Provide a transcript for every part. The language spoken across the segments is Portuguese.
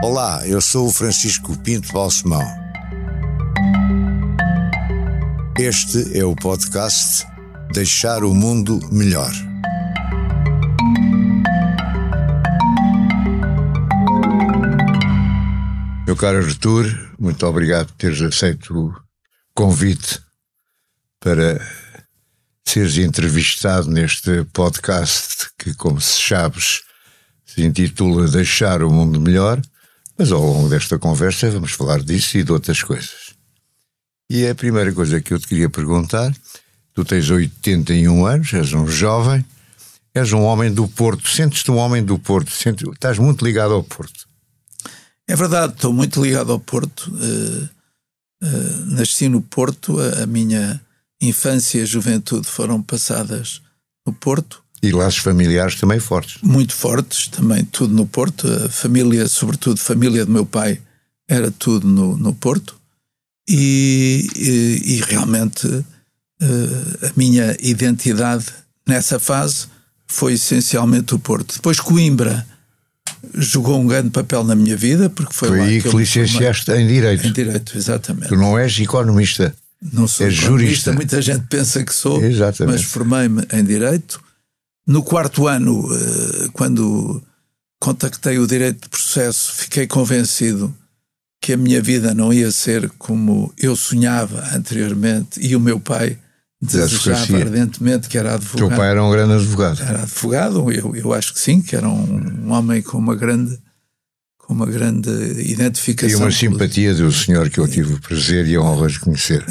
Olá, eu sou o Francisco Pinto Balsemão. Este é o podcast Deixar o Mundo Melhor. Meu caro Artur, muito obrigado por teres aceito o convite para seres entrevistado neste podcast que, como sabes, se intitula Deixar o Mundo Melhor, mas ao longo desta conversa vamos falar disso e de outras coisas. E a primeira coisa que eu te queria perguntar, tu tens 81 anos, és um jovem, és um homem do Porto, sentes-te um homem do Porto, estás muito ligado ao Porto. É verdade, estou muito ligado ao Porto, nasci no Porto, a minha infância e a juventude foram passadas no Porto. E laços familiares também fortes. Muito fortes, também tudo no Porto. A família, sobretudo a família do meu pai, era tudo no Porto. E realmente a minha identidade nessa fase foi essencialmente o Porto. Depois Coimbra jogou um grande papel na minha vida, porque foi lá aí que licenciaste em Direito. Em Direito, exatamente. Tu não és economista. Não sou jurista. Muita gente pensa que sou, exatamente. Mas formei-me em Direito. No quarto ano, quando contactei o Direito de Processo, fiquei convencido que a minha vida não ia ser como eu sonhava anteriormente e o meu pai desejava ardentemente, que era advogado. Teu pai era um grande advogado. Era advogado, eu acho que sim, que era um homem com uma grande identificação. E uma simpatia do senhor que eu tive o prazer e a honra de conhecer.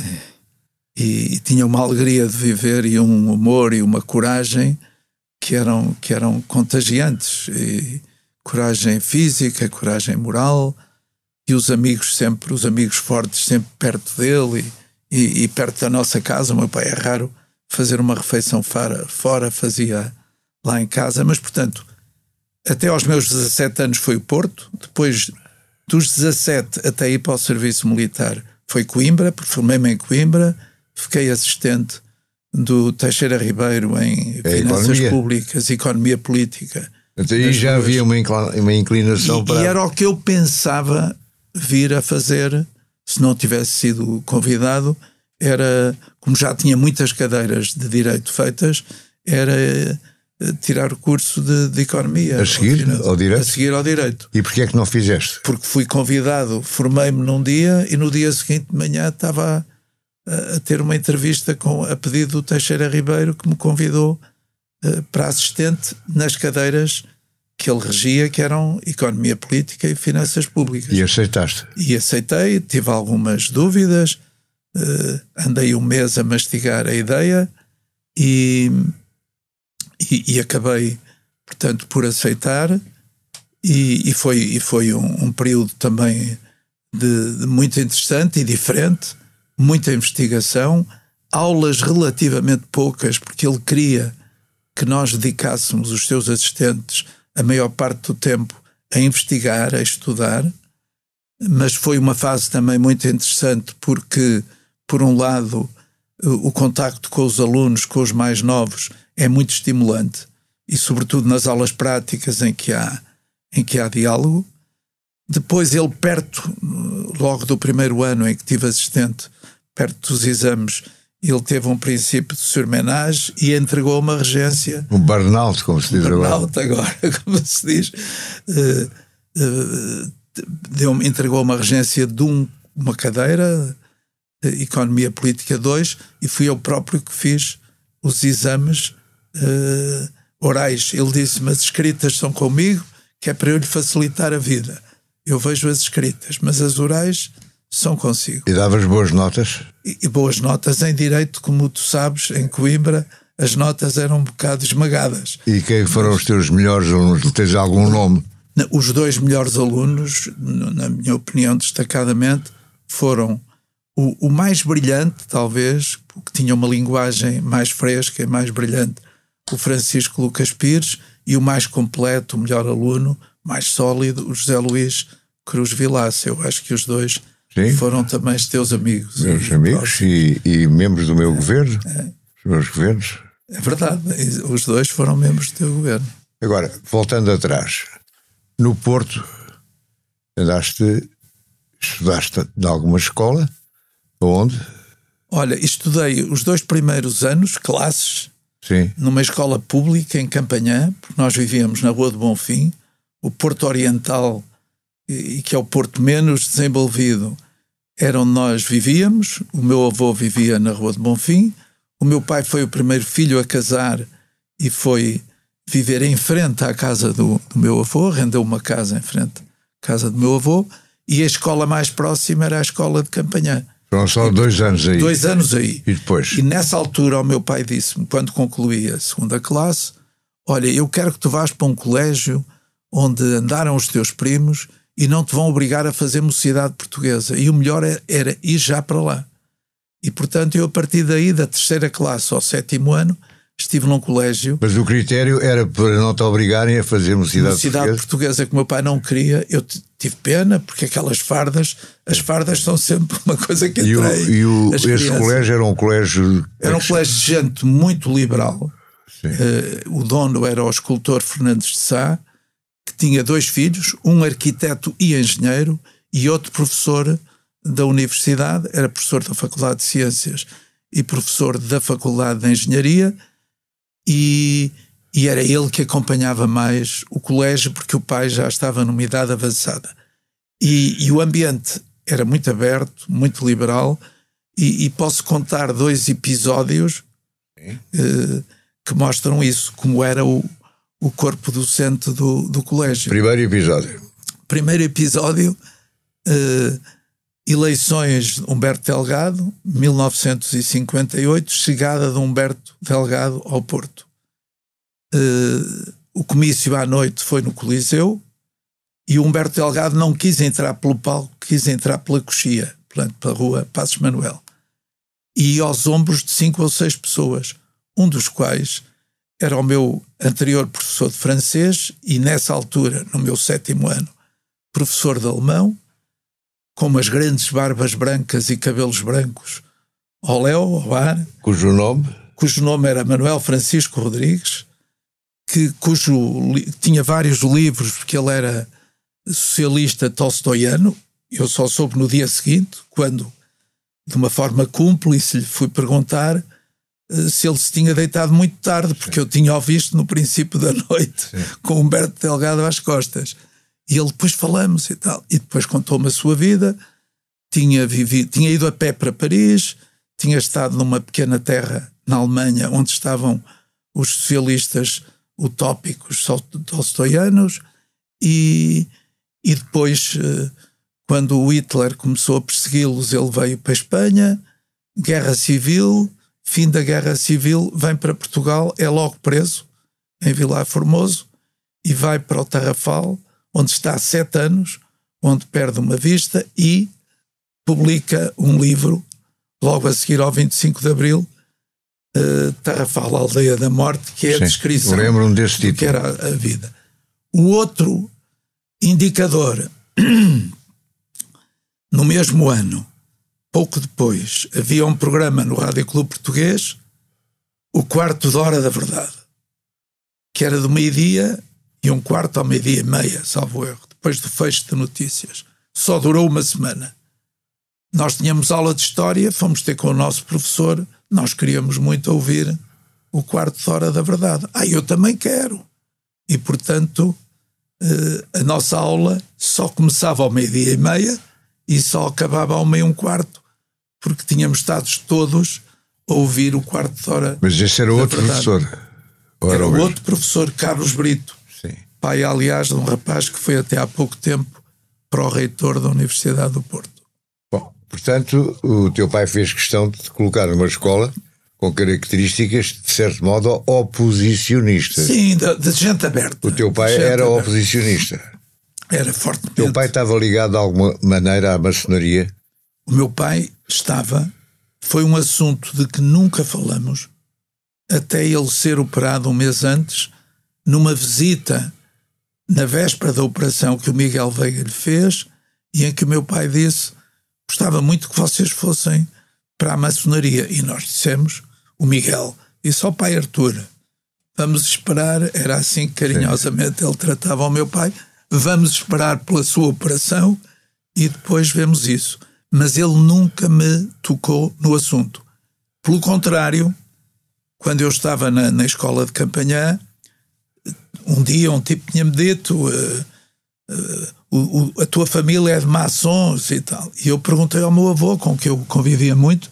E tinha uma alegria de viver e um humor e uma coragem que eram contagiantes. E coragem física, coragem moral, e os amigos fortes sempre perto dele e perto da nossa casa. O meu pai é raro fazer uma refeição fora, fazia lá em casa, mas portanto até aos meus 17 anos foi o Porto. Depois dos 17 até ir para o serviço militar foi Coimbra, porque formei-me em Coimbra, fiquei assistente do Teixeira Ribeiro em Finanças Públicas, Economia Política. Até aí já havia uma inclinação para... E era o que eu pensava vir a fazer se não tivesse sido convidado. Era, como já tinha muitas cadeiras de Direito feitas, era tirar o curso de Economia. A seguir ao Direito? A seguir ao Direito. E porquê é que não fizeste? Porque fui convidado, formei-me num dia e no dia seguinte de manhã estava a ter uma entrevista a pedido do Teixeira Ribeiro, que me convidou para assistente nas cadeiras que ele regia, que eram Economia Política e Finanças Públicas. E aceitaste? E aceitei, tive algumas dúvidas, andei um mês a mastigar a ideia e acabei, portanto, por aceitar, e foi um período também de muito interessante e diferente, muita investigação, aulas relativamente poucas, porque ele queria que nós dedicássemos os seus assistentes a maior parte do tempo a investigar, a estudar, mas foi uma fase também muito interessante porque, por um lado, o contacto com os alunos, com os mais novos, é muito estimulante, e sobretudo nas aulas práticas em que há diálogo. Depois ele logo do primeiro ano em que tive assistente, perto dos exames, ele teve um princípio de surmenage e entregou uma regência. Um burnout, como se diz agora. Burnout agora, como se diz. Entregou uma regência de uma cadeira, Economia Política 2, e fui eu próprio que fiz os exames orais. Ele disse-me: as escritas são comigo, que é para eu lhe facilitar a vida. Eu vejo as escritas, mas as orais são consigo. E davas boas notas? E boas notas em Direito, como tu sabes, em Coimbra, as notas eram um bocado esmagadas. E quem foram os teus melhores alunos? Tens algum nome? Os dois melhores alunos, na minha opinião, destacadamente, foram o mais brilhante, talvez, porque tinha uma linguagem mais fresca e mais brilhante, o Francisco Lucas Pires, e o mais completo, o melhor aluno, mais sólido, o José Luís Cruz Vilaça. Eu acho que os dois foram também os teus amigos. Meus amigos e membros do meu governo, os meus governos. É verdade, os dois foram membros do teu governo. Agora, voltando atrás, no Porto, Estudaste em alguma escola? Onde? Olha, estudei os 2 primeiros anos, classes, Sim. numa escola pública em Campanhã, porque nós vivíamos na Rua do Bonfim, o Porto Oriental, e que é o porto menos desenvolvido, era onde nós vivíamos. O meu avô vivia na Rua do Bonfim, o meu pai foi o primeiro filho a casar e foi viver em frente à casa do meu avô, rendeu uma casa em frente à casa do meu avô, e a escola mais próxima era a escola de Campanhã. Foram só 2 anos aí. 2 anos aí. E depois? E nessa altura o meu pai disse-me, quando concluí a 2ª classe, olha, eu quero que tu vás para um colégio onde andaram os teus primos e não te vão obrigar a fazer mocidade portuguesa. E o melhor era ir já para lá. E, portanto, eu a partir daí, da 3ª classe ao 7º ano, estive num colégio. Mas o critério era para não te obrigarem a fazer mocidade portuguesa que o meu pai não queria. Eu tive pena, porque aquelas fardas, as fardas são sempre uma coisa que atrai. Esse colégio era um colégio... Era um colégio de gente muito liberal. O dono era o escultor Fernandes de Sá, que tinha 2 filhos, um arquiteto e engenheiro, e outro professor da universidade, era professor da Faculdade de Ciências e professor da Faculdade de Engenharia, e era ele que acompanhava mais o colégio, porque o pai já estava numa idade avançada. E o ambiente era muito aberto, muito liberal, e posso contar 2 episódios que mostram isso, como era o corpo docente do colégio. Primeiro episódio, eleições de Humberto Delgado, 1958, chegada de Humberto Delgado ao Porto. O comício à noite foi no Coliseu e o Humberto Delgado não quis entrar pelo palco, quis entrar pela coxia, portanto, pela rua Passos Manuel. E aos ombros de 5 ou 6 pessoas, um dos quais era o meu anterior professor de francês e, nessa altura, no meu 7º ano, professor de alemão, com umas grandes barbas brancas e cabelos brancos, ao léu, ao ar. Cujo nome era Manuel Francisco Rodrigues, tinha vários livros, porque ele era socialista tolstoiano. Eu só soube no dia seguinte, quando, de uma forma cúmplice, lhe fui perguntar se ele se tinha deitado muito tarde, porque eu tinha-o visto no princípio da noite, com Humberto Delgado às costas. E ele depois falamos e tal. E depois contou-me a sua vida. Tinha ido a pé para Paris, tinha estado numa pequena terra na Alemanha, onde estavam os socialistas utópicos tolstoianos, e depois, quando o Hitler começou a persegui-los, ele veio para a Espanha, guerra civil, fim da guerra civil, vem para Portugal, é logo preso em Vilar Formoso e vai para o Tarrafal, onde está há 7 anos, onde perde uma vista, e publica um livro logo a seguir ao 25 de Abril, Tarrafal, a Aldeia da Morte, que é a descrição do que era a vida. O outro indicador, no mesmo ano, pouco depois, havia um programa no Rádio Clube Português, o Quarto de Hora da Verdade, que era do 12:15 ao 12:30, salvo erro, depois do fecho de notícias. Só durou uma semana. Nós tínhamos aula de História, fomos ter com o nosso professor, nós queríamos muito ouvir o Quarto de Hora da Verdade. Eu também quero. E, portanto, a nossa aula só começava ao 12:30 e só acabava ao 13:15, porque tínhamos estado todos a ouvir o Quarto de Hora. Mas esse era outro professor? Era o outro professor, Carlos Brito. Sim. Pai, aliás, de um rapaz que foi até há pouco tempo para o reitor da Universidade do Porto. Bom, portanto, o teu pai fez questão de te colocar numa escola com características, de certo modo, oposicionistas. Sim, de gente aberta. O teu pai era oposicionista. Era fortemente. O teu pai estava ligado de alguma maneira à maçonaria? O meu pai estava. Foi um assunto de que nunca falamos, até ele ser operado um mês antes, numa visita na véspera da operação que o Miguel Veiga lhe fez, e em que o meu pai disse: gostava muito que vocês fossem para a maçonaria. E nós dissemos, o Miguel disse ao pai Artur: vamos esperar. Era assim que carinhosamente ele tratava o meu pai. vamos esperar pela sua operação e depois vemos isso. Mas ele nunca me tocou no assunto. Pelo contrário, quando eu estava na escola de Campanhã, um dia um tipo tinha-me dito a tua família é de maçons e tal. E eu perguntei ao meu avô, com que eu convivia muito,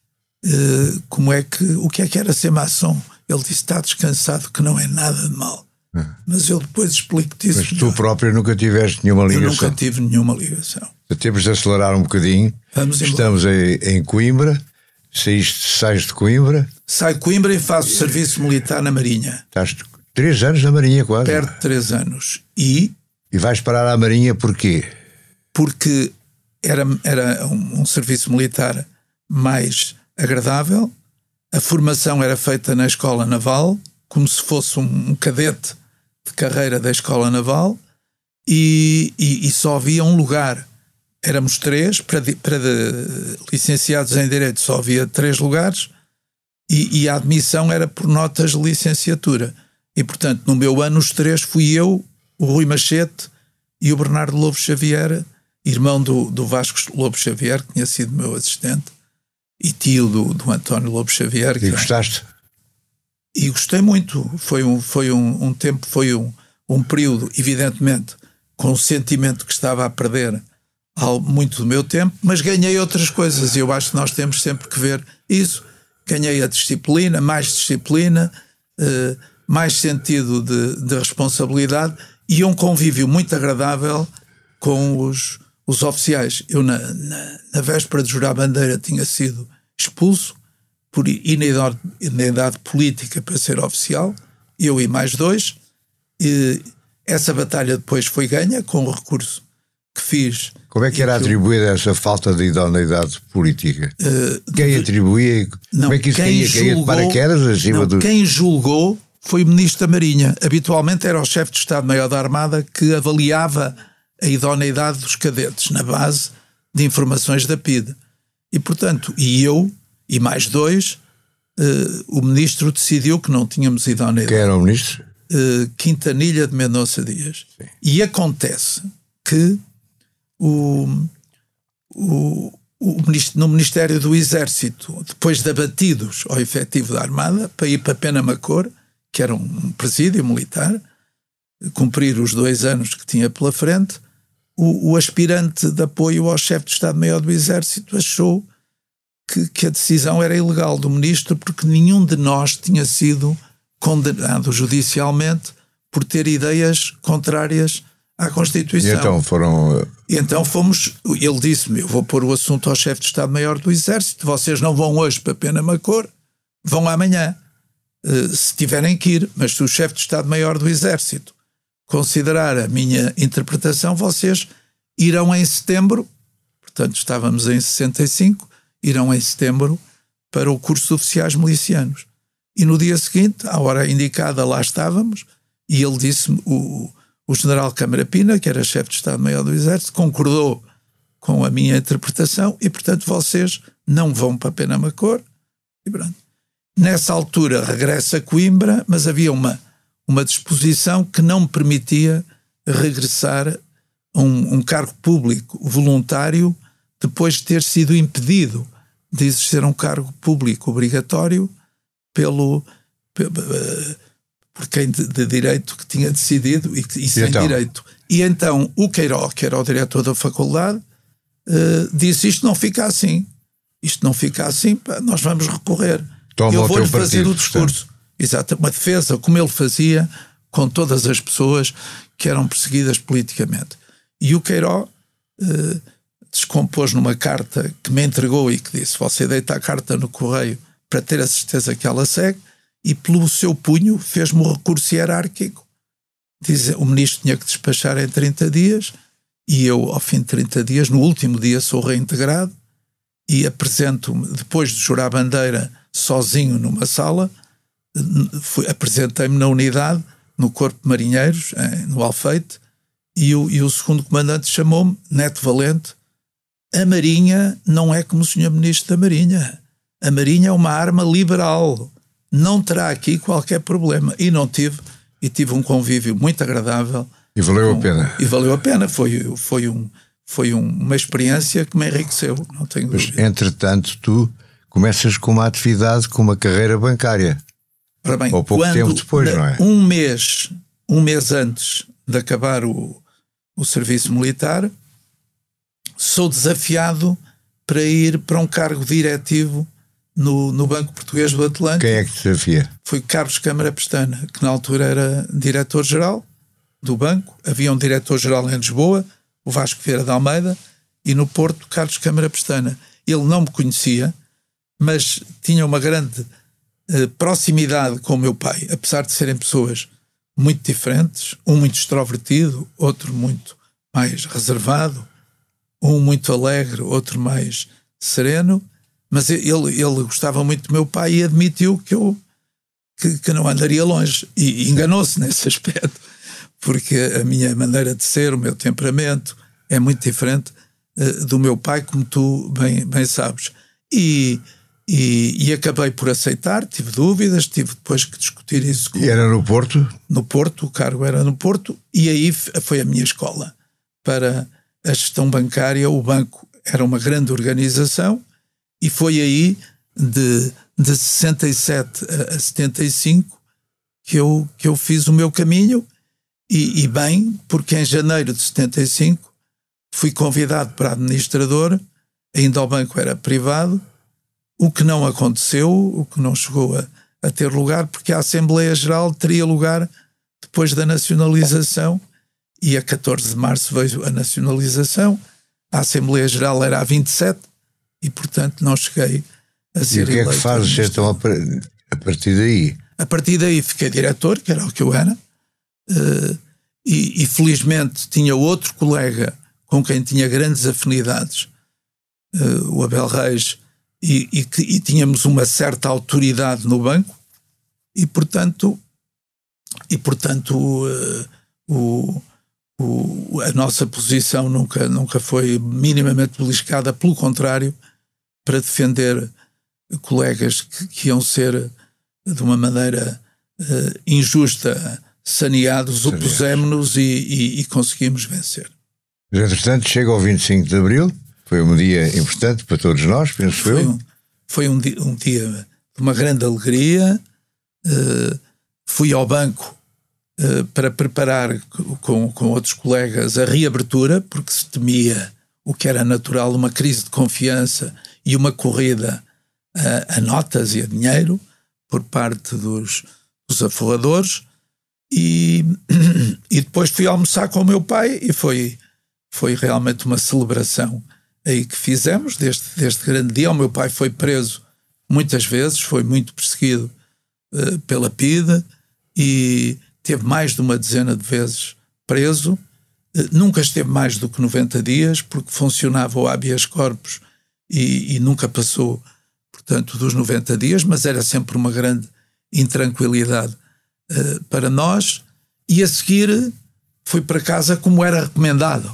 o que era ser maçom. Ele disse, está descansado, que não é nada de mal. Mas eu depois explico-te isso. Mas tu próprio nunca tiveste nenhuma ligação? Eu nunca tive nenhuma ligação. Temos de acelerar um bocadinho. Estamos em Coimbra. Sais de Coimbra? Saio de Coimbra e faço serviço militar na Marinha. Estás 3 anos na Marinha quase? Perto de 3 anos. E vais parar à Marinha porquê? Porque era um serviço militar mais agradável. A formação era feita na Escola Naval, como se fosse um cadete de carreira da Escola Naval, e só havia um lugar. Éramos 3, para licenciados em Direito só havia 3 lugares, e a admissão era por notas de licenciatura. E, portanto, no meu ano, os 3 fui eu, o Rui Machete e o Bernardo Lobo Xavier, irmão do Vasco Lobo Xavier, que tinha sido meu assistente, e tio do António Lobo Xavier. E gostaste? E gostei muito. Foi um tempo, foi um período, evidentemente, com o sentimento que estava a perder muito do meu tempo, mas ganhei outras coisas, e eu acho que nós temos sempre que ver isso. Ganhei a disciplina, mais sentido de responsabilidade e um convívio muito agradável com os oficiais. Eu na véspera de jurar a bandeira tinha sido expulso por inidade política para ser oficial, eu e mais 2, e essa batalha depois foi ganha com o recurso que fiz. Como é que era atribuída essa falta de idoneidade política? Quem atribuía? Como é que isso caía de paraquedas acima do... Quem julgou foi o Ministro da Marinha. Habitualmente era o Chefe de Estado-Maior da Armada que avaliava a idoneidade dos cadetes na base de informações da PIDE. E, portanto, eu e mais 2, o Ministro decidiu que não tínhamos idoneidade. Quem era o Ministro? Quintanilha de Mendonça Dias. Sim. E acontece que no Ministério do Exército, depois de abatidos ao efetivo da Armada, para ir para Penamacor, que era um presídio militar, cumprir os 2 anos que tinha pela frente, o aspirante de apoio ao chefe de Estado-Maior do Exército achou que a decisão era ilegal do ministro, porque nenhum de nós tinha sido condenado judicialmente por ter ideias contrárias à Constituição. E então fomos, ele disse-me, eu vou pôr o assunto ao chefe de Estado-Maior do Exército, vocês não vão hoje para Penamacor, vão amanhã, se tiverem que ir, mas se o chefe de Estado-Maior do Exército considerar a minha interpretação, vocês irão em setembro, portanto estávamos em 65, irão em setembro para o curso de oficiais milicianos. E no dia seguinte, à hora indicada, lá estávamos, e ele disse-me, o general Câmara Pina, que era chefe de Estado-Maior do Exército, concordou com a minha interpretação e, portanto, vocês não vão para Penamacor. E pronto. Nessa altura regressa a Coimbra, mas havia uma disposição que não me permitia regressar a um cargo público voluntário depois de ter sido impedido de exercer um cargo público obrigatório por quem de direito que tinha decidido e sem então? Direito. E então o Queiró, que era o diretor da faculdade, disse, isto não fica assim, nós vamos recorrer. Eu vou-lhe fazer o discurso. Exato, uma defesa, como ele fazia com todas as pessoas que eram perseguidas politicamente. E o Queiró descompôs numa carta que me entregou e que disse, você deita a carta no correio para ter a certeza que ela segue, e pelo seu punho fez-me um recurso hierárquico. O ministro tinha que despachar em 30 dias e eu, ao fim de 30 dias, no último dia, sou reintegrado e apresento-me, depois de jurar a bandeira sozinho numa sala, apresentei-me na unidade, no Corpo de Marinheiros, no Alfeite, e o segundo comandante chamou-me, Neto Valente, a Marinha não é como o senhor Ministro da Marinha. A Marinha é uma arma liberal. Não terá aqui qualquer problema. E não tive. E tive um convívio muito agradável E valeu a pena. E valeu a pena. Foi uma experiência que me enriqueceu, não tenho dúvida. Mas, entretanto, tu começas com uma atividade, com uma carreira bancária. Ora bem, ou pouco tempo depois, não é? Um mês antes de acabar o serviço militar, sou desafiado para ir para um cargo diretivo no Banco Português do Atlântico. Quem é que te desafia? Foi Carlos Câmara Pestana, que na altura era diretor-geral do banco. Havia um diretor-geral em Lisboa, o Vasco Vieira de Almeida, e no Porto, Carlos Câmara Pestana. Ele não me conhecia, mas tinha uma grande proximidade com o meu pai, apesar de serem pessoas muito diferentes, um muito extrovertido, outro muito mais reservado, um muito alegre, outro mais sereno, mas ele gostava muito do meu pai e admitiu que não andaria longe, e enganou-se nesse aspecto, porque a minha maneira de ser, o meu temperamento é muito diferente do meu pai, como tu bem sabes, e acabei por aceitar. Tive dúvidas, tive depois que discutir isso. E era no Porto? No Porto, o cargo era no Porto, e aí foi a minha escola para a gestão bancária. O banco era uma grande organização, e foi aí de 67 a 75 que eu fiz o meu caminho, e bem, porque em janeiro de 75 fui convidado para administrador, ainda o banco era privado, o que não aconteceu, o que não chegou a ter lugar, porque a Assembleia Geral teria lugar depois da nacionalização, e a 14 de março veio a nacionalização. A Assembleia Geral era a 27, e portanto não cheguei a ser eleito. E o que é que fazes então a partir daí? A partir daí fiquei diretor, que era o que eu era, e felizmente tinha outro colega com quem tinha grandes afinidades, o Abel Reis, e tínhamos uma certa autoridade no banco, e portanto a nossa posição nunca foi minimamente beliscada, pelo contrário, para defender colegas que iam ser de uma maneira injusta saneados, opusemos-nos e conseguimos vencer. Mas entretanto chega ao 25 de Abril, foi um dia importante para todos nós, penso eu. Foi um dia de uma grande alegria. Fui ao banco para preparar com outros colegas a reabertura, porque se temia, o que era natural, uma crise de confiança e uma corrida a notas e a dinheiro por parte dos aforradores, e depois fui almoçar com o meu pai, e foi realmente uma celebração aí que fizemos deste grande dia. O meu pai foi preso muitas vezes, foi muito perseguido pela PIDE, e teve mais de uma dezena de vezes preso. Nunca esteve mais do que 90 dias, porque funcionava o habeas corpus e nunca passou, portanto, dos 90 dias, mas era sempre uma grande intranquilidade para nós. E a seguir fui para casa, como era recomendado,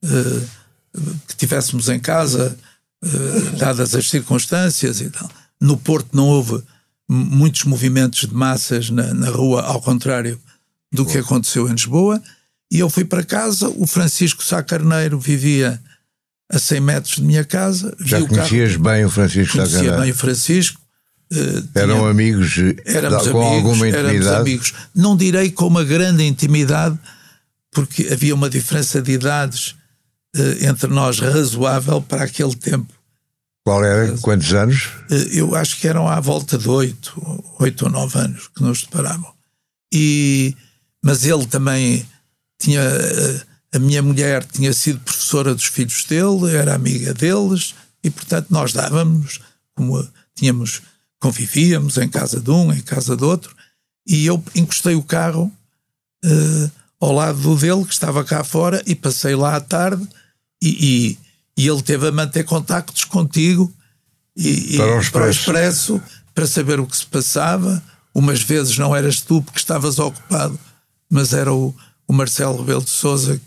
que estivéssemos em casa, dadas as circunstâncias e tal. No Porto não houve muitos movimentos de massas na rua, ao contrário do que aconteceu em Lisboa, e eu fui para casa. O Francisco Sá Carneiro vivia a 100 metros de minha casa. Já conhecias bem o Francisco Sá Carneiro? Conhecia bem o Francisco. Eram amigos com alguma intimidade? Éramos amigos. Não direi com uma grande intimidade, porque havia uma diferença de idades entre nós razoável para aquele tempo. Qual era? Quantos anos? Eu acho que eram à volta de 8 ou 9 anos que nos separavam. Mas ele também tinha... A minha mulher tinha sido professora dos filhos dele, era amiga deles, e portanto nós dávamos, como convivíamos em casa de um, em casa do outro, e eu encostei o carro ao lado do dele, que estava cá fora, e passei lá à tarde, e ele teve a manter contactos contigo para o Expresso, para saber o que se passava. Umas vezes não eras tu porque estavas ocupado, mas era o Marcelo Rebelo de Sousa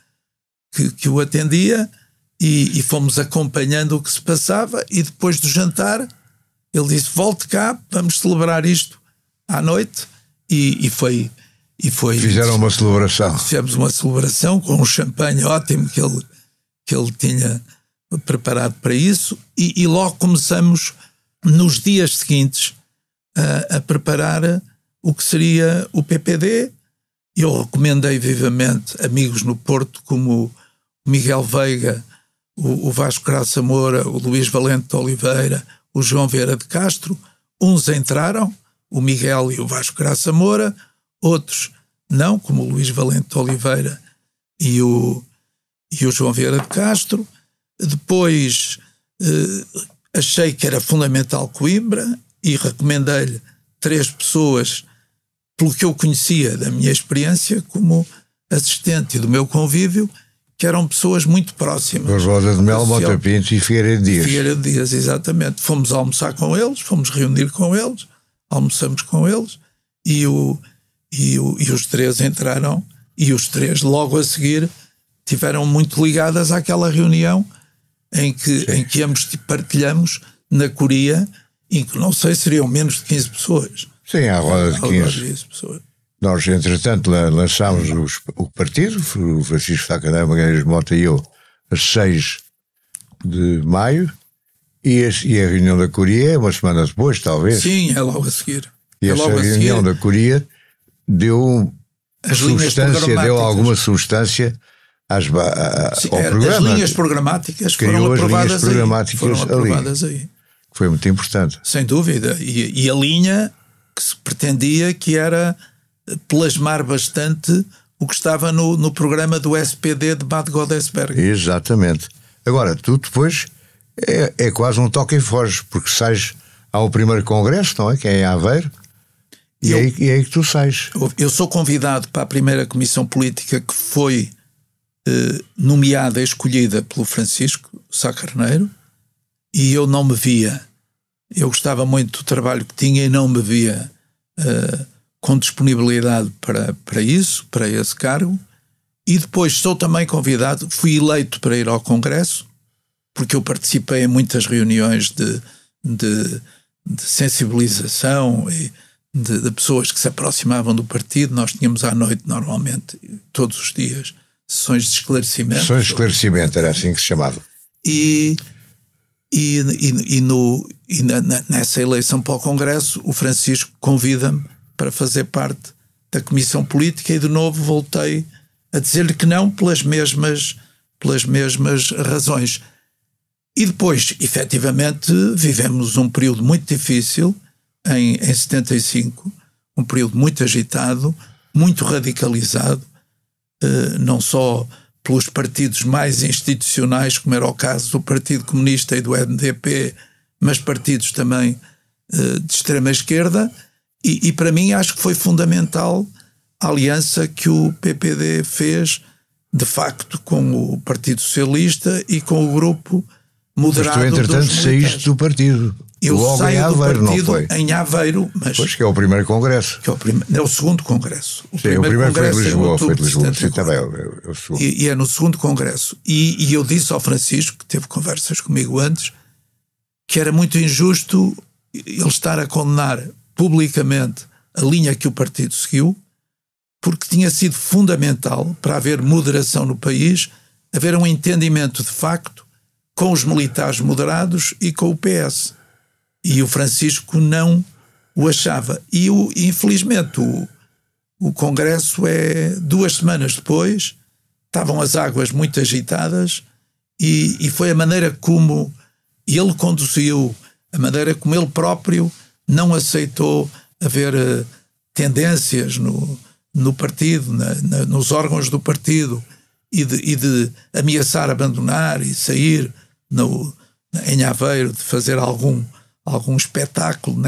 que o atendia, e fomos acompanhando o que se passava. E depois do jantar ele disse: volte cá, vamos celebrar isto à noite, e foi Fizeram uma celebração. Fizemos uma celebração com um champanhe ótimo que ele tinha preparado para isso, e logo começamos, nos dias seguintes, a preparar o que seria o PPD. Eu recomendei vivamente amigos no Porto como o Miguel Veiga, o Vasco Graça Moura, o Luís Valente de Oliveira, o João Vieira de Castro. Uns entraram, o Miguel e o Vasco Graça Moura, outros não, como o Luís Valente de Oliveira e o João Vieira de Castro. Depois achei que era fundamental Coimbra e recomendei-lhe 3 pessoas, pelo que eu conhecia da minha experiência como assistente e do meu convívio, que eram pessoas muito próximas. Rosa de Mel, Mota Pinto e Figueiredo Dias. Figueiredo Dias, exatamente. Fomos almoçar com eles, fomos reunir com eles, almoçamos com eles, e os 3 entraram, e os 3 logo a seguir tiveram muito ligadas àquela reunião em que ambos partilhamos na Coria, em que não sei, seriam menos de 15 pessoas. Sim, à roda de 15 pessoas. Nós, entretanto, lançámos o partido, o Francisco Sá Cadeia, Magalhães Mota e eu, a 6 de maio, e a reunião da Coria é uma semana depois, talvez. Sim, é logo a seguir. E essa reunião da Coria deu alguma substância ao programa. As linhas programáticas foram aprovadas aí. Foi muito importante. Sem dúvida. E a linha que se pretendia que era plasmar bastante o que estava no programa do SPD de Bad Godesberg. Exatamente. Agora, tu depois é quase um toque e foge, porque sais ao primeiro congresso, não é? Que é em Aveiro, e é aí que tu sais. Eu sou convidado para a primeira comissão política que foi nomeada e escolhida pelo Francisco Sá Carneiro, e eu não me via. Eu gostava muito do trabalho que tinha e não me via com disponibilidade para isso, para esse cargo. E depois sou também convidado, fui eleito para ir ao Congresso, porque eu participei em muitas reuniões de sensibilização e de pessoas que se aproximavam do partido. Nós tínhamos à noite, normalmente, todos os dias, sessões de esclarecimento. Sessões de esclarecimento, era assim que se chamava. Nessa eleição para o Congresso, o Francisco convida-me para fazer parte da comissão política, e de novo voltei a dizer-lhe que não, pelas mesmas razões. E depois, efetivamente, vivemos um período muito difícil em 75, um período muito agitado, muito radicalizado, não só pelos partidos mais institucionais, como era o caso do Partido Comunista e do NDP, mas partidos também de extrema-esquerda, e para mim acho que foi fundamental a aliança que o PPD fez, de facto, com o Partido Socialista e com o grupo moderado. Mas tu, entretanto, saíste do partido. Eu logo saio em Aveiro, do partido, não foi? em Aveiro, mas... Pois, que é o primeiro congresso. Que é o segundo congresso. O primeiro foi de Lisboa, Sim, também. E é no segundo congresso. E eu disse ao Francisco, que teve conversas comigo antes, que era muito injusto ele estar a condenar publicamente a linha que o partido seguiu, porque tinha sido fundamental para haver moderação no país, haver um entendimento de facto com os militares moderados e com o PS. E o Francisco não o achava. E infelizmente o Congresso 2 semanas depois, estavam as águas muito agitadas, e foi a maneira como ele conduziu, a maneira como ele próprio não aceitou haver tendências no partido, nos órgãos do partido, e de ameaçar abandonar e sair em Aveiro, de fazer algum espetáculo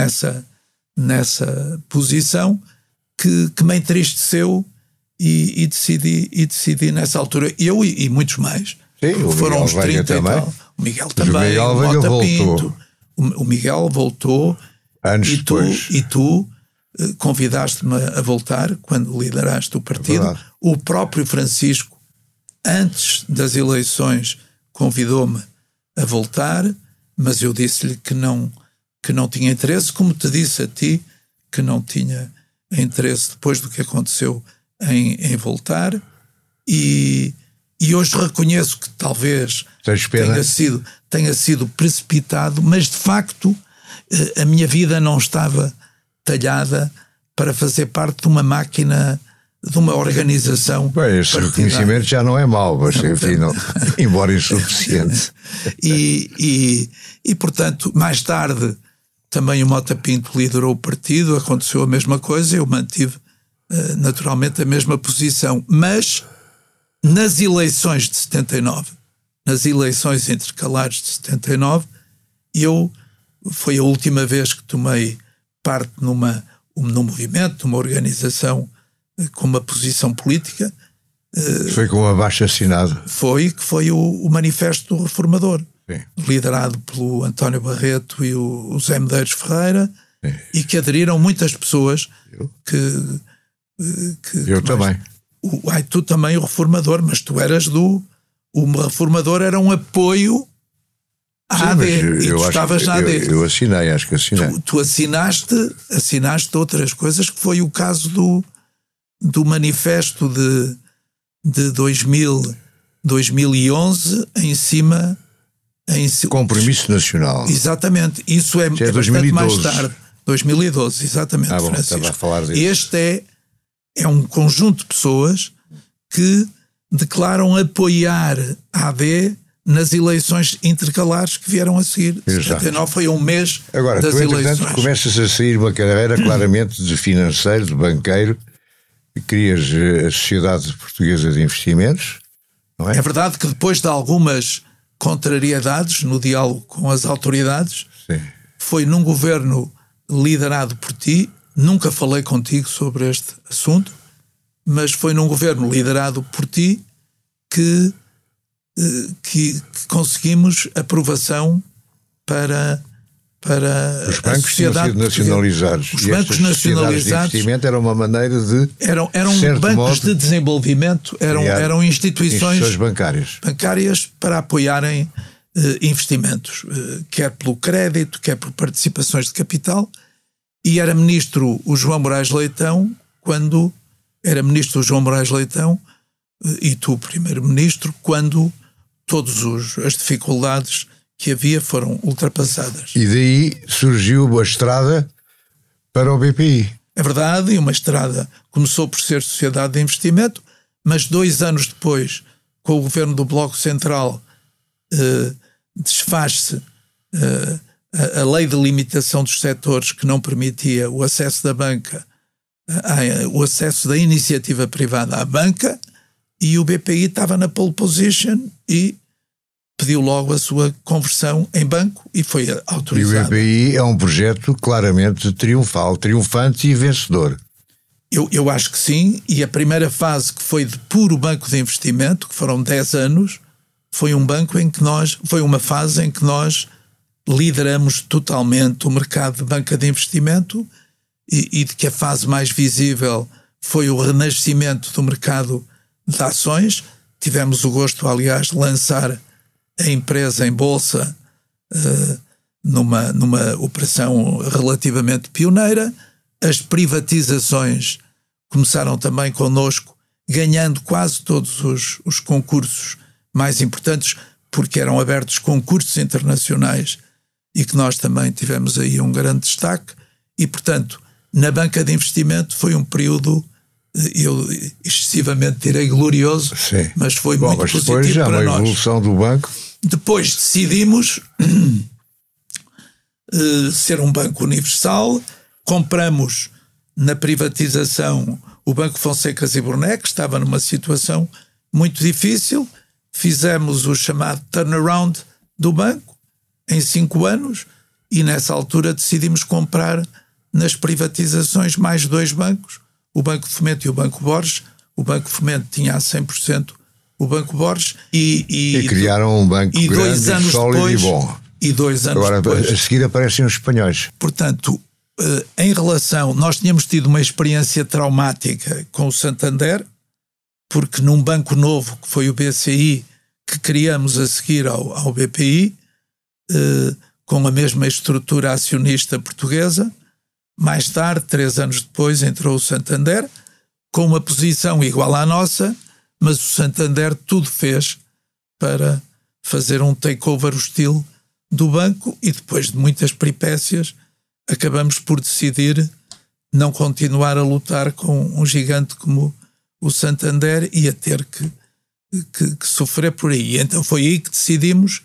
nessa posição, que me entristeceu, e decidi nessa altura, eu e muitos mais. Sim, foram uns 30 também. E tal. O Miguel também, o Mota voltou. Pinto. O Miguel voltou. Anos depois. E tu convidaste-me a voltar quando lideraste o partido. O próprio Francisco, antes das eleições, convidou-me a voltar, mas eu disse-lhe que não tinha interesse, como te disse a ti que não tinha em interesse depois do que aconteceu em Voltaire, e hoje reconheço que talvez tenha sido precipitado, mas de facto a minha vida não estava talhada para fazer parte de uma máquina, de uma organização. Bem, esse reconhecimento já não é mau, mas enfim, embora insuficiente. E portanto, mais tarde também o Mota Pinto liderou o partido, aconteceu a mesma coisa, eu mantive naturalmente a mesma posição, mas nas eleições de 79, nas eleições intercalares de 79, foi a última vez que tomei parte num movimento, numa organização com uma posição política. Foi com um abaixo-assinado. Que foi o Manifesto do Reformador, sim, liderado pelo António Barreto e o Zé Medeiros Ferreira, sim, e que aderiram muitas pessoas. Eu também. Tu também, o Reformador, mas tu eras o Reformador era um apoio à AD, e tu estavas na AD. Eu assinei, acho que assinei. Tu assinaste outras coisas, que foi o caso do manifesto de 2011 em cima... Compromisso Nacional. Exatamente. Isso é bastante mais tarde. 2012, exatamente, Francisco. Estava a falar disso. Este é um conjunto de pessoas que declaram apoiar a AD nas eleições intercalares que vieram a seguir. 79 foi um mês agora, das eleições. Agora, tu começas a sair uma carreira claramente de financeiro, de banqueiro, e crias a Sociedade Portuguesa de Investimentos, não é? É verdade que depois de algumas contrariedades no diálogo com as autoridades, sim, foi num governo liderado por ti, nunca falei contigo sobre este assunto, mas foi num governo liderado por ti que conseguimos aprovação para os bancos a sociedade tinham sido nacionalizados. Os bancos nacionalizados de investimento era uma maneira de eram bancos de desenvolvimento, eram instituições bancárias para apoiarem investimentos, quer pelo crédito, quer por participações de capital. E era ministro o João Moraes Leitão, quando era ministro o João Moraes Leitão, e tu primeiro-ministro, quando todas as dificuldades que havia foram ultrapassadas. E daí surgiu a estrada para o BPI. É verdade, e uma estrada começou por ser Sociedade de Investimento, mas 2 anos depois, com o governo do Bloco Central, desfaz-se a lei de limitação dos setores, que não permitia o acesso da banca, o acesso da iniciativa privada à banca, e o BPI estava na pole position e pediu logo a sua conversão em banco e foi autorizado. E o BPI é um projeto claramente triunfal, triunfante e vencedor. Eu acho que sim, e a primeira fase, que foi de puro banco de investimento, que foram 10 anos, foi uma fase em que nós lideramos totalmente o mercado de banca de investimento, e de que a fase mais visível foi o renascimento do mercado de ações. Tivemos o gosto, aliás, de lançar a empresa em bolsa numa operação relativamente pioneira. As privatizações começaram também connosco, ganhando quase todos os concursos mais importantes, porque eram abertos concursos internacionais e que nós também tivemos aí um grande destaque. E, portanto, na banca de investimento foi um período, eu excessivamente direi glorioso, sim, mas foi muito positivo para nós. Depois já a evolução do banco. Depois decidimos ser um banco universal, compramos na privatização o Banco Fonsecas e Burné, que estava numa situação muito difícil, fizemos o chamado turnaround do banco em 5 anos e nessa altura decidimos comprar nas privatizações mais 2 bancos, o Banco de Fomento e o Banco Borges. O Banco de Fomento tinha a 100% o Banco Borges e criaram um banco e grande, 2 anos sólido depois, e bom. E 2 anos agora, depois, a seguir aparecem os espanhóis. Portanto, em relação, nós tínhamos tido uma experiência traumática com o Santander, porque num banco novo, que foi o BCI, que criamos a seguir ao BPI, com a mesma estrutura acionista portuguesa, Mais tarde, 3 anos depois, entrou o Santander, com uma posição igual à nossa, mas o Santander tudo fez para fazer um takeover hostil do banco, e depois de muitas peripécias acabamos por decidir não continuar a lutar com um gigante como o Santander e a ter que sofrer por aí. Então foi aí que decidimos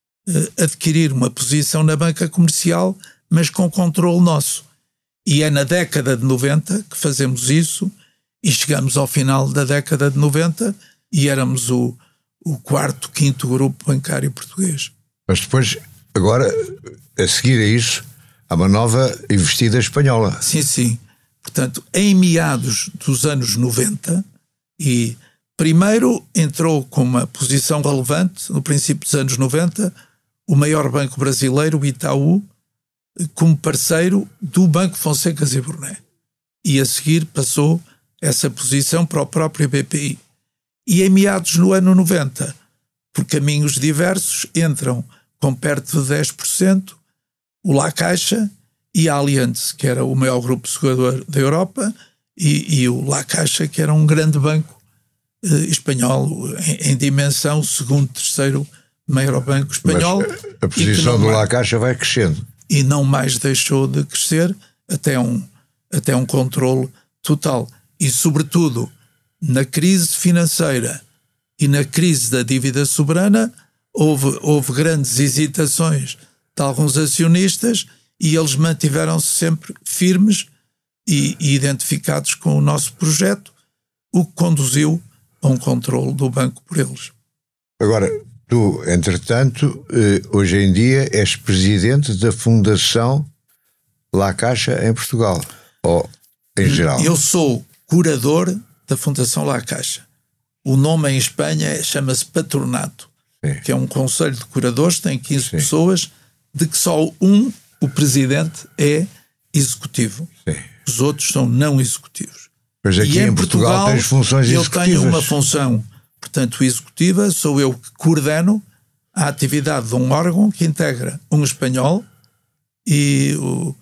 adquirir uma posição na banca comercial, mas com controle nosso. E é na década de 90 que fazemos isso, e chegamos ao final da década de 90 e éramos o quarto, quinto grupo bancário português. Mas depois, agora, a seguir a isso, há uma nova investida espanhola. Sim, sim. Portanto, em meados dos anos 90, e primeiro entrou com uma posição relevante, no princípio dos anos 90, o maior banco brasileiro, o Itaú, como parceiro do Banco Fonseca e Burné. E a seguir passou essa posição para o próprio BPI. E em meados no ano 90, por caminhos diversos, entram com perto de 10% o La Caixa e a Allianz, que era o maior grupo segurador da Europa, e o La Caixa, que era um grande banco espanhol, em dimensão, segundo, terceiro maior banco espanhol. Mas a posição do La Caixa vai crescendo. E não mais deixou de crescer até um controle total. E, sobretudo, na crise financeira e na crise da dívida soberana, houve grandes hesitações de alguns acionistas, e eles mantiveram-se sempre firmes e identificados com o nosso projeto, o que conduziu a um controle do banco por eles. Agora, tu, entretanto, hoje em dia és presidente da Fundação La Caixa em Portugal, ou em geral? Eu sou curador da Fundação La Caixa. O nome em Espanha chama-se Patronato, sim, que é um conselho de curadores, tem 15 sim, pessoas, de que só o presidente é executivo. Sim. Os outros são não executivos. Mas aqui em Portugal tens funções executivas. Eu tenho uma função, portanto, executiva, sou eu que coordeno a atividade de um órgão que integra um espanhol e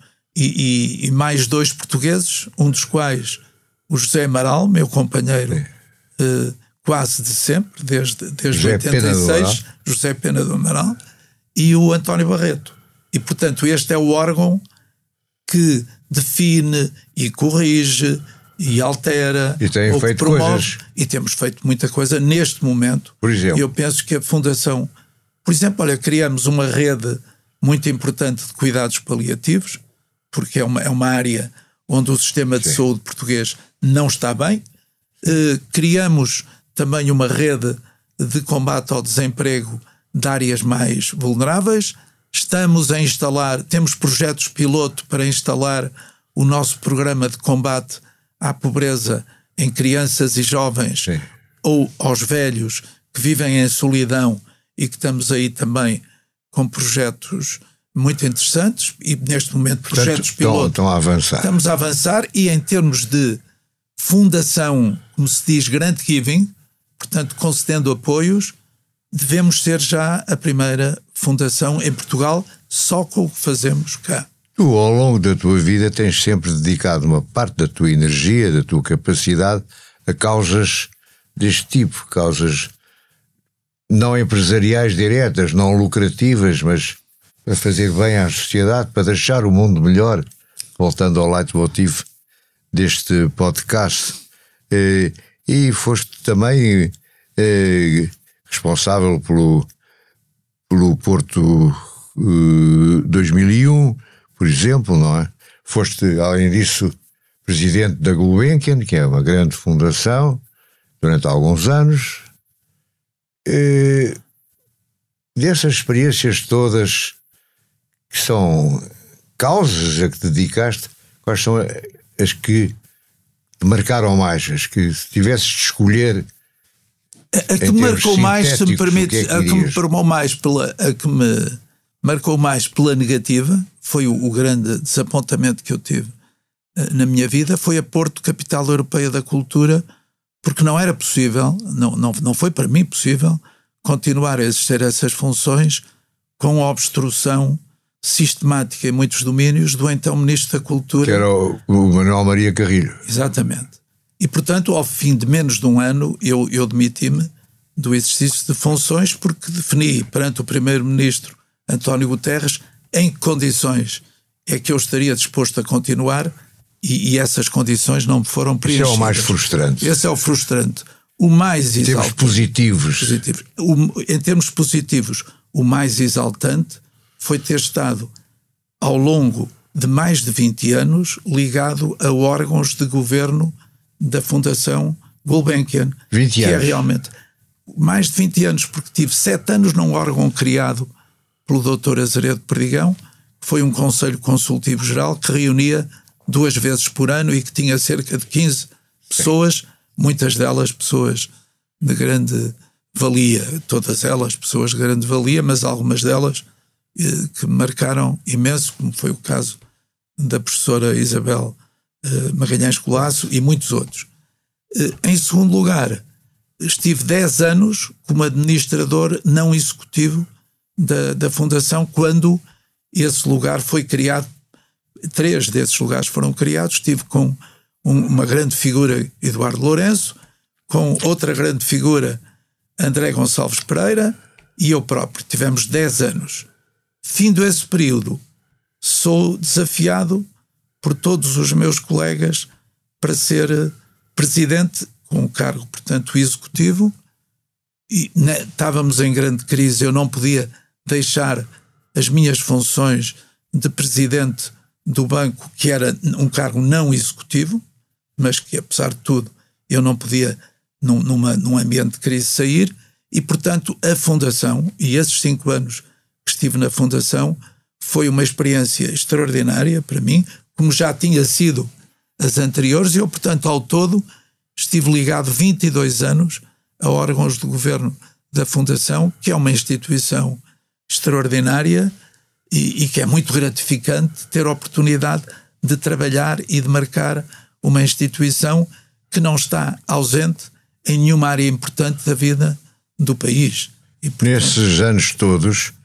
mais 2 portugueses, um dos quais o José Amaral, meu companheiro quase de sempre, desde 86, José Pena do Amaral, e o António Barreto. E, portanto, este é o órgão que define e corrige e altera, e tem feito promove, coisas. E temos feito muita coisa neste momento. Por exemplo? E eu penso que a Fundação, por exemplo, criamos uma rede muito importante de cuidados paliativos, porque é uma área onde o sistema de saúde português não está bem. Criamos também uma rede de combate ao desemprego de áreas mais vulneráveis. Estamos a instalar, temos projetos piloto para instalar o nosso programa de combate à pobreza em crianças e jovens, sim, ou aos velhos que vivem em solidão, e que estamos aí também com projetos muito interessantes, e neste momento projetos piloto. Estão a avançar. Estamos a avançar, e em termos de fundação, como se diz, grant giving, portanto concedendo apoios, devemos ser já a primeira fundação em Portugal, só com o que fazemos cá. Tu, ao longo da tua vida, tens sempre dedicado uma parte da tua energia, da tua capacidade, a causas deste tipo, causas não empresariais diretas, não lucrativas, mas para fazer bem à sociedade, para deixar o mundo melhor, voltando ao leitmotiv deste podcast. E foste também responsável pelo Porto 2001, por exemplo, não é? Foste, além disso, presidente da Gulbenkian, que é uma grande fundação, durante alguns anos. Dessas experiências todas, que são causas a que te dedicaste, quais são as que te marcaram mais, as que se tivesses de escolher? A que me marcou mais, se me permite, a que me marcou mais pela negativa, foi o grande desapontamento que eu tive na minha vida, foi a Porto, Capital Europeia da Cultura, porque não era possível, não foi para mim possível, continuar a exercer essas funções com a obstrução sistemática em muitos domínios do então Ministro da Cultura. Que era o Manuel Maria Carrilho. Exatamente. E, portanto, ao fim de menos de um ano, eu demiti-me do exercício de funções porque defini perante o Primeiro-Ministro António Guterres em que condições é que eu estaria disposto a continuar e essas condições não me foram preenchidas. Esse é o mais frustrante. Esse é o frustrante. O mais exaltante. Em termos positivos. Em termos positivos, o mais exaltante foi ter estado ao longo de mais de 20 anos ligado a órgãos de governo da Fundação Gulbenkian. 20 que anos. É realmente mais de 20 anos, porque tive 7 anos num órgão criado pelo Dr. Azeredo Perdigão, que foi um conselho consultivo geral que reunia 2 vezes por ano e que tinha cerca de 15 pessoas, muitas delas pessoas de grande valia, todas elas pessoas de grande valia, mas algumas delas que marcaram imenso, como foi o caso da professora Isabel Magalhães Colasso e muitos outros. Em segundo lugar, estive 10 anos como administrador não executivo da Fundação, quando esse lugar foi criado. 3 desses lugares foram criados. Estive com uma grande figura, Eduardo Lourenço, com outra grande figura, André Gonçalves Pereira, e eu próprio. Tivemos 10 anos. Findo esse período, sou desafiado por todos os meus colegas para ser presidente, com um cargo, portanto, executivo, e estávamos em grande crise. Eu não podia deixar as minhas funções de presidente do banco, que era um cargo não executivo, mas que, apesar de tudo, eu não podia, num ambiente de crise, sair, e, portanto, a Fundação, e esses 5 anos que estive na Fundação, foi uma experiência extraordinária para mim, como já tinha sido as anteriores. Eu, portanto, ao todo, estive ligado 22 anos a órgãos de governo da Fundação, que é uma instituição extraordinária e que é muito gratificante ter a oportunidade de trabalhar e de marcar uma instituição que não está ausente em nenhuma área importante da vida do país. E, portanto, nesses anos todos,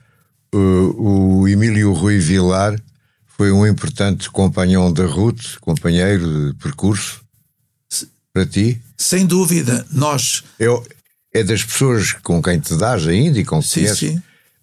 o Emílio Rui Vilar foi um importante companhão da Ruth, companheiro de percurso para ti? Sem dúvida. Nós... É das pessoas com quem te dás ainda e com quem conheces? Sim.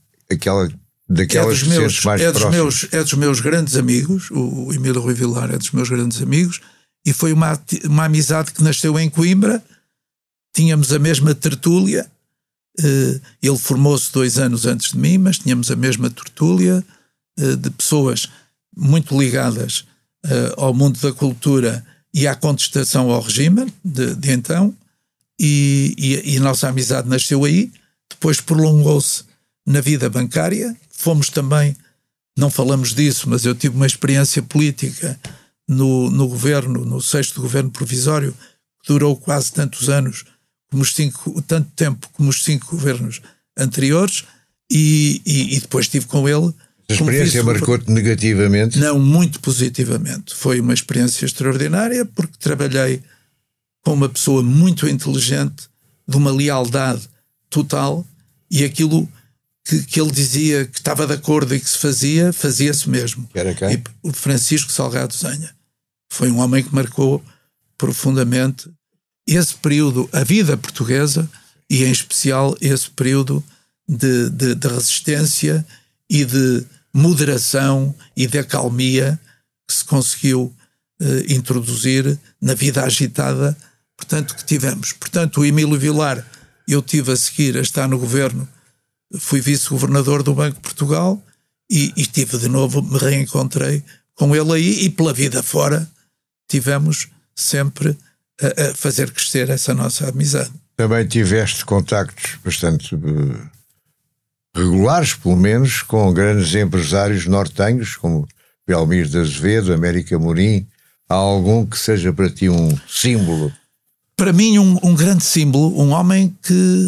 Daquelas que sentes mais próximas. É dos meus grandes amigos. O Emílio Rui Vilar é dos meus grandes amigos, e foi uma amizade que nasceu em Coimbra. Tínhamos a mesma tertúlia. Ele formou-se 2 anos antes de mim, mas tínhamos a mesma tertúlia de pessoas muito ligadas ao mundo da cultura e à contestação ao regime de então, e a nossa amizade nasceu aí. Depois prolongou-se na vida bancária. Fomos também, não falamos disso, mas eu tive uma experiência política no governo, no 6º governo provisório, que durou quase tantos anos, tanto tempo como os 5 governos anteriores, e depois estive com ele. A experiência marcou-te negativamente? Não, muito positivamente. Foi uma experiência extraordinária, porque trabalhei com uma pessoa muito inteligente, de uma lealdade total, e aquilo que ele dizia que estava de acordo e que se fazia-se mesmo. Era quem? E o Francisco Salgado Zenha. Foi um homem que marcou profundamente esse período, a vida portuguesa, e em especial esse período de resistência e de moderação e de acalmia que se conseguiu introduzir na vida agitada, portanto, que tivemos. Portanto, o Emílio Vilar, eu tive a seguir a estar no governo, fui vice-governador do Banco de Portugal, e tive de novo, me reencontrei com ele aí, e pela vida fora tivemos sempre a fazer crescer essa nossa amizade. Também tiveste contactos bastante regulares, pelo menos, com grandes empresários nortenhos, como Belmiro de Azevedo, América Morim. Há algum que seja para ti um símbolo? Para mim, um grande símbolo, um homem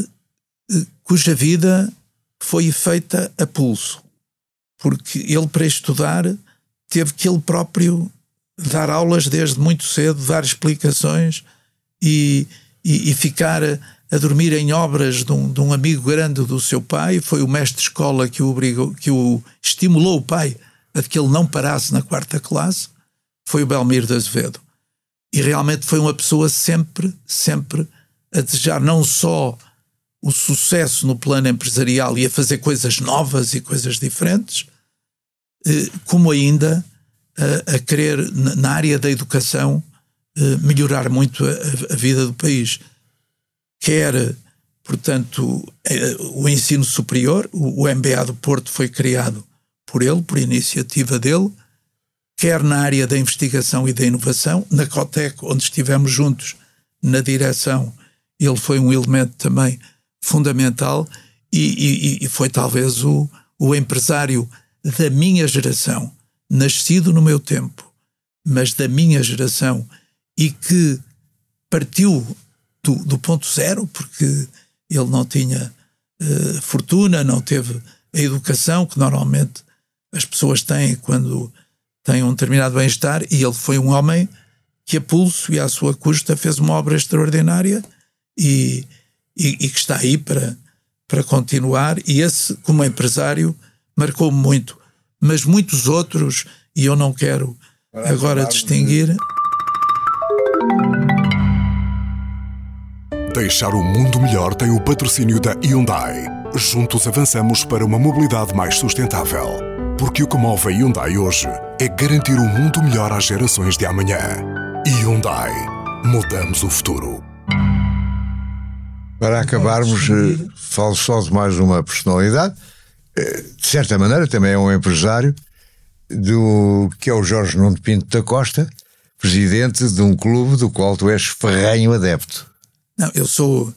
cuja vida foi feita a pulso, porque ele, para estudar, teve que ele próprio dar aulas desde muito cedo, dar explicações e ficar a dormir em obras de um amigo grande do seu pai. Foi o mestre de escola que o estimulou, o pai, a que ele não parasse na 4ª classe. Foi o Belmiro de Azevedo. E realmente foi uma pessoa sempre a desejar não só o sucesso no plano empresarial e a fazer coisas novas e coisas diferentes, como ainda a querer, na área da educação, melhorar muito a vida do país. Quer, portanto, o ensino superior, o MBA do Porto foi criado por ele, por iniciativa dele, quer na área da investigação e da inovação, na Cotec, onde estivemos juntos na direção, ele foi um elemento também fundamental e foi talvez o empresário da minha geração, nascido no meu tempo, mas da minha geração, e que partiu do ponto zero, porque ele não tinha fortuna, não teve a educação que normalmente as pessoas têm quando têm um determinado bem-estar, e ele foi um homem que a pulso e à sua custa fez uma obra extraordinária e que está aí para continuar, e esse, como empresário, marcou-me muito. Mas muitos outros, e eu não quero agora distinguir. Deixar o mundo melhor tem o patrocínio da Hyundai. Juntos avançamos para uma mobilidade mais sustentável. Porque o que move a Hyundai hoje é garantir um mundo melhor às gerações de amanhã. Hyundai. Mudamos o futuro. Para acabarmos, falo só de mais uma personalidade. De certa maneira também é um empresário, que é o Jorge Nuno Pinto da Costa, presidente de um clube do qual tu és ferrenho adepto. Não, eu sou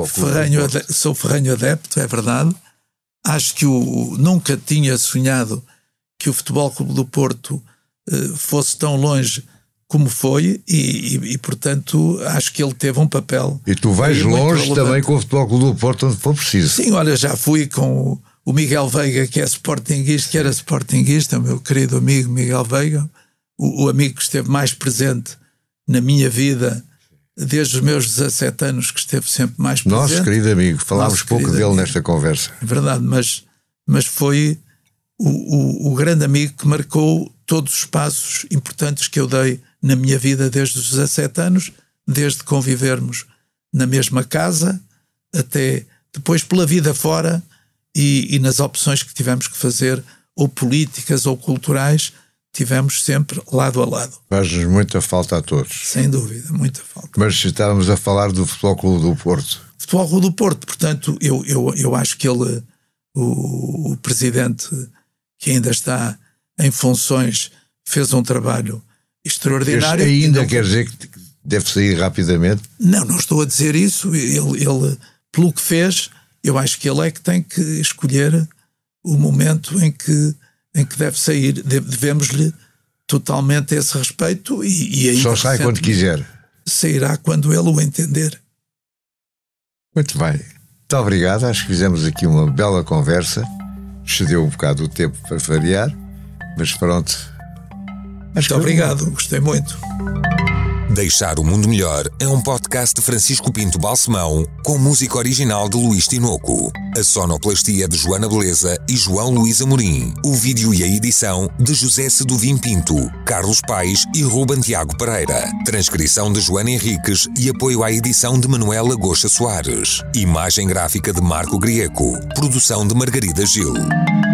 ferrenho adepto, é verdade. Acho que nunca tinha sonhado que o Futebol Clube do Porto fosse tão longe como foi e, portanto, acho que ele teve um papel. E tu vais longe também com o Futebol Clube do Porto, onde for preciso. Sim, olha, já fui com o Miguel Veiga, que é sportinguista, que era sportinguista, o meu querido amigo Miguel Veiga, o amigo que esteve mais presente na minha vida desde os meus 17 anos, que esteve sempre mais presente. Nosso querido amigo, falámos pouco dele nesta conversa. É verdade, mas foi o grande amigo que marcou todos os passos importantes que eu dei na minha vida desde os 17 anos, desde convivermos na mesma casa, até depois pela vida fora e nas opções que tivemos que fazer, ou políticas ou culturais, tivemos sempre lado a lado. Faz-nos muita falta a todos. Sem dúvida, muita falta. Mas estávamos a falar do Futebol Clube do Porto. Futebol Clube do Porto, portanto, eu acho que ele, o presidente que ainda está em funções, fez um trabalho extraordinário. Este ainda quer dizer que deve sair rapidamente? Não estou a dizer isso. Ele, pelo que fez, eu acho que ele é que tem que escolher o momento em que deve sair. Devemos-lhe totalmente esse respeito e aí só sai quando quiser. Sairá quando ele o entender. Muito bem. Muito obrigado. Acho que fizemos aqui uma bela conversa. Excedeu um bocado o tempo para variar, mas pronto. Muito obrigado. Gostei muito. Deixar o Mundo Melhor é um podcast de Francisco Pinto Balsemão com música original de Luís Tinoco. A sonoplastia de Joana Beleza e João Luís Amorim. O vídeo e a edição de José Seduvim Pinto, Carlos Paes e Ruben Tiago Pereira. Transcrição de Joana Henriques e apoio à edição de Manuela Goxa Soares. Imagem gráfica de Marco Grieco. Produção de Margarida Gil.